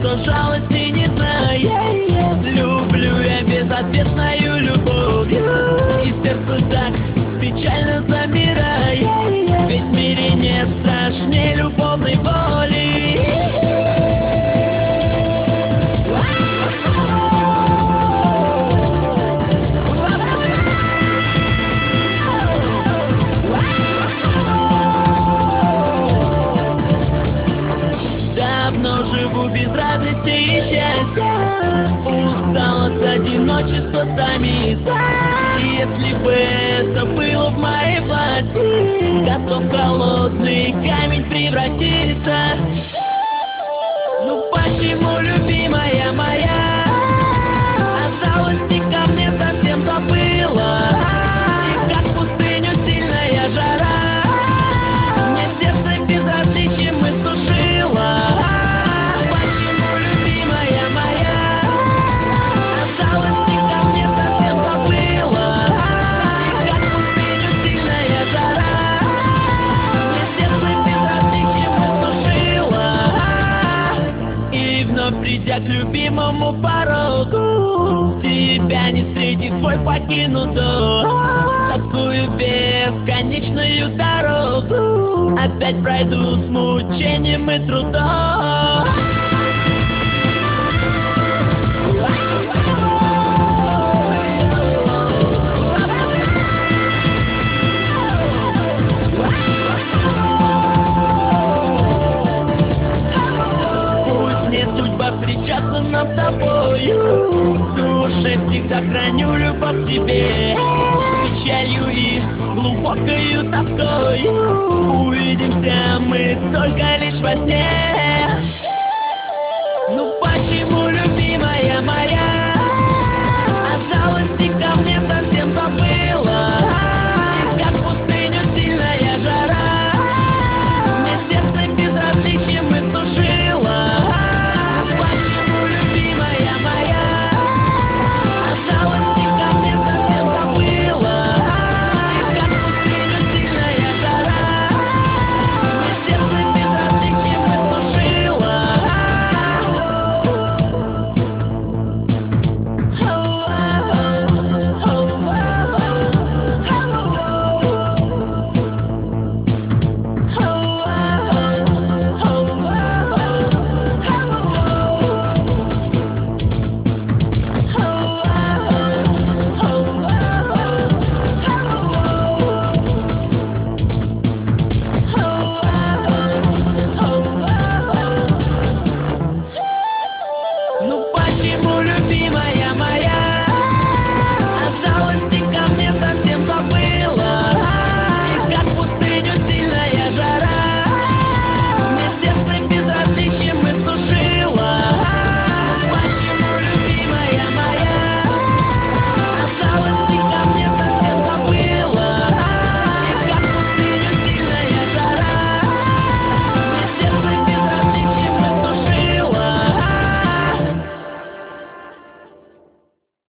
что жалости не знает. Люблю я безответною любовью, и сердце так печально замирает. Ведь в мире нет страшнее любовной боли. Давно живу без радости и счастья, устал от одиночества томиться. И если бы это было в моей власти, готов в холодный камень превратиться. Ну почему, любимая моя, о жалости ко мне совсем забыла? И как пустыню сильная жара мне сердце безразличием иссушила. Почему, любимая моя, о жалости ко мне совсем забыла? И как пустыню сильная жара мне сердце безразличием иссушила. И вновь придя к любимому порогу, тебя не встретив, твой покину дом. Тоскую бесконечную дорогу, опять пройду с мучением и трудом. Пусть не судьба встречаться нам с тобою, в душе всегда храню любовь к тебе. С печалью и глубокою тоскою увидимся мы только лишь во сне. Ну